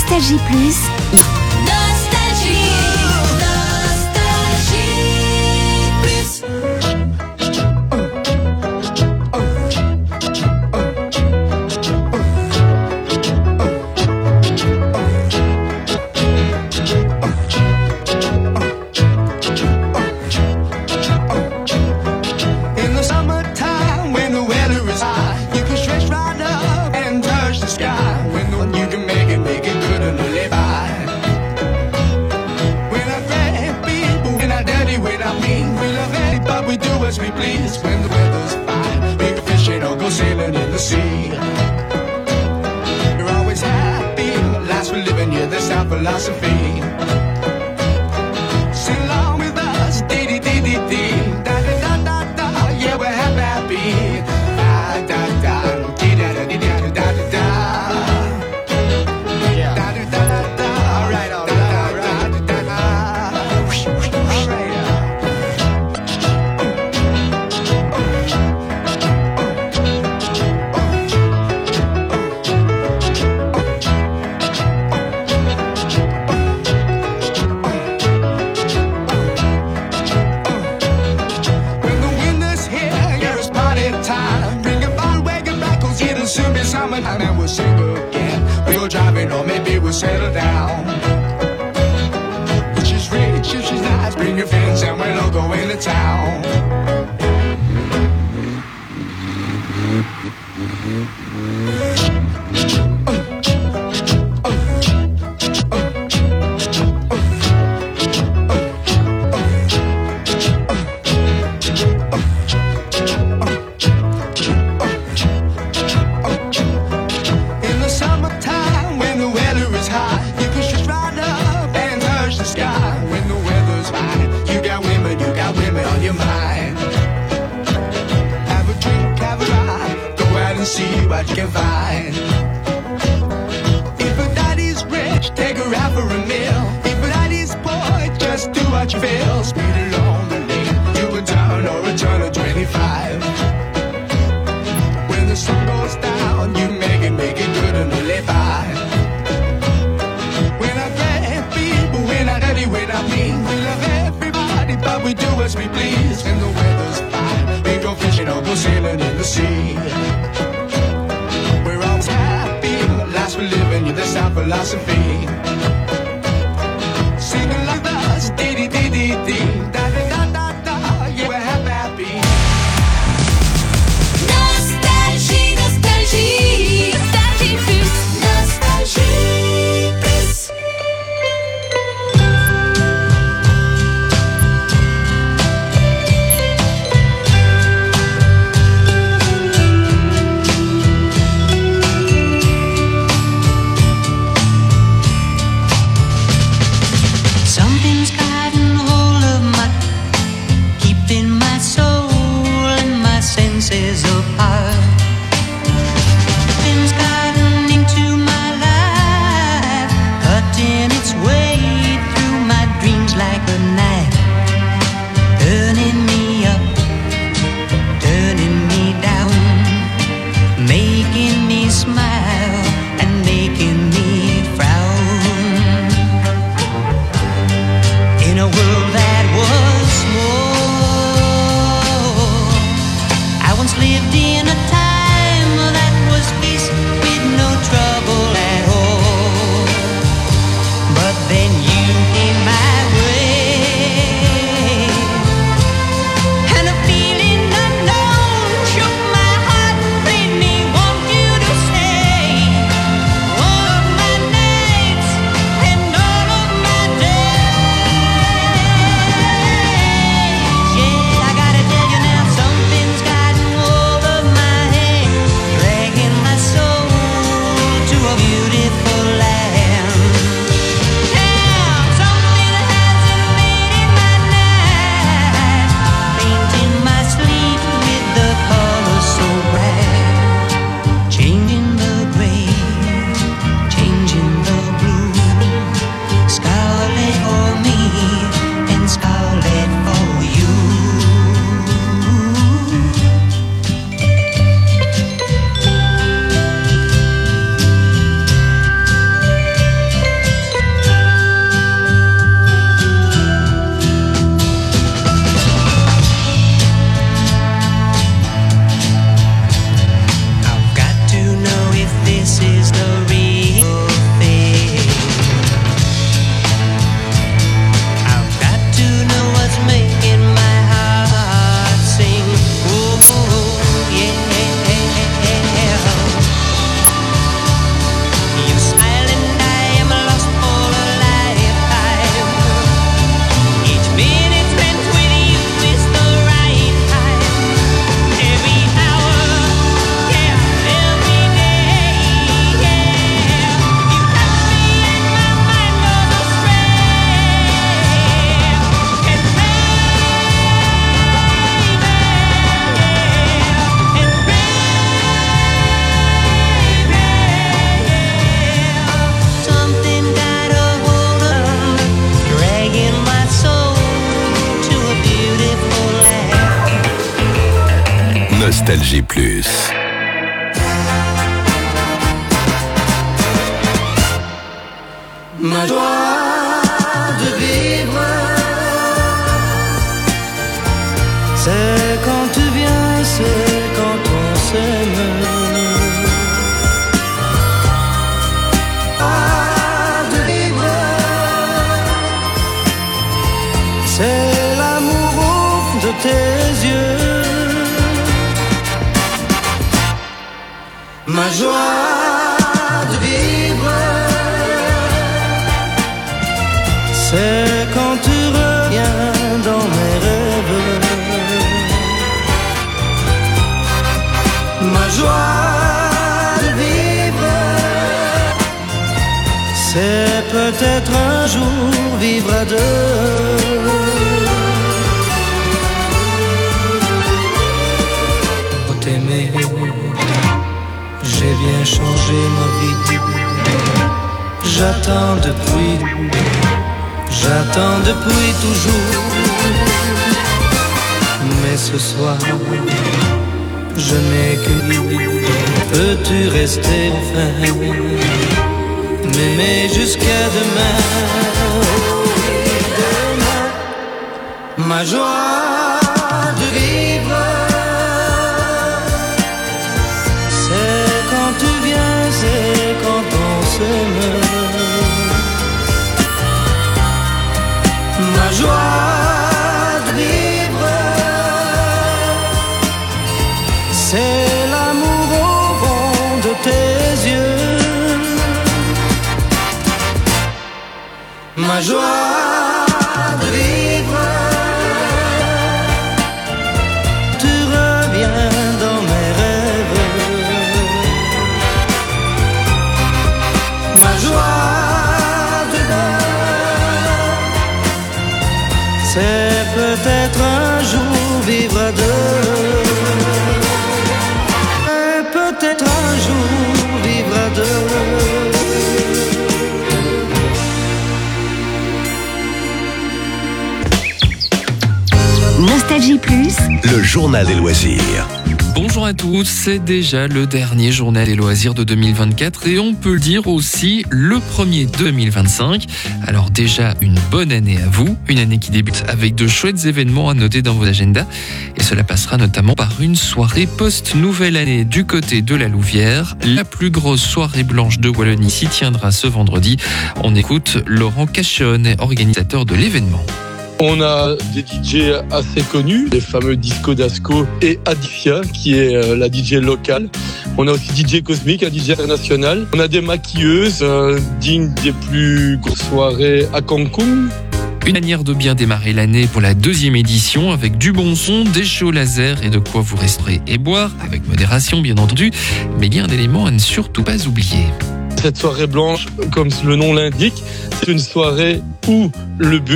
Nostalgie Plus. Nostalgie, Nostalgie Plus. In the summertime, when the weather is high, you can stretch right up and touch the sky. When you can make it good and live by. When I grab people, when I dirty, when I mean, we love it, but we do as we please. When the weather's fine, we go fishing or go sailing in the sea. You're always happy, life's for living, yeah, that's our philosophy. Sing along with us, dee dee dee dee dee. Yeah, we're happy. Da da da, dee da da dee da da da da. Yeah. Da da da da da. All right, all right, all right. Da da da. All right. When the winter's here, yeah, it's party time. Bring a fire wagon back, 'cause it'll soon be summertime, and we'll sing again. We'll go driving, or maybe we'll settle down. She's rich, she's nice. Bring your friends, and we'll all go into town. In the summertime, when the weather is hot, you can stretch right up and touch the sky. When the weather's fine, you got women on your mind. Have a drink, have a ride, go out and see what you can find. If a daddy's rich, take her out for a meal. If a daddy's poor, just do what you feel. Speed along the lane, you a down or a turn of 25. When the sun goes down, you make it good and live by. When I grab people, when I dirty, when I mean, we love everybody, but we do as we please. When the weather's fine, we go fishing or go sailing in the sea. We're always happy, life's for living, yeah, that's our philosophy. Sing along with us, dee dee dee dee dee, da da da da da, yeah, we're happy. Nostalgie, Nostalgie, Nostalgie Plus. Nostalgie Plus. Nostalgie Plus. Ma joie de vivre, c'est quand tu viens, c'est quand on s'aime. Joie de vivre, c'est l'amour de tes yeux. Ma joie de vivre, c'est quand tu reviens dans mes rêves. Ma joie de vivre, c'est peut-être un jour vivre à deux. Pour t'aimer, j'ai bien changé ma vie. J'attends depuis toujours. Mais ce soir, je n'ai que lui. Peux-tu rester enfin, m'aimer jusqu'à demain? Ma joie de vivre, c'est quand tu viens, c'est quand on s'aime. Ma joie de vivre, c'est l'amour au fond de tes yeux. Ma joie de vivre, tu reviens dans mes rêves. Ma joie de vivre, c'est peut-être un jour vivre à deux. Peut-être un jour vivre à deux. Nostalgie Plus, Le journal des loisirs. Bonjour à tous, c'est déjà le dernier journal des loisirs de 2024 et on peut le dire aussi le premier 2025. Alors déjà une bonne année à vous, une année qui débute avec de chouettes événements à noter dans vos agendas et cela passera notamment par une soirée post-nouvelle année du côté de la Louvière. La plus grosse soirée blanche de Wallonie s'y tiendra ce vendredi. On écoute Laurent Cachonne, organisateur de l'événement. On a des DJ assez connus, les fameux Disco Dasco et Adifia, qui est la DJ locale. On a aussi DJ Cosmic, un DJ international. On a des maquilleuses dignes des plus grosses soirées à Cancun. Une manière de bien démarrer l'année pour la deuxième édition avec du bon son, des shows laser et de quoi vous resterez et boire, avec modération bien entendu, mais il y a un élément à ne surtout pas oublier. Cette soirée blanche, comme le nom l'indique, c'est une soirée où le but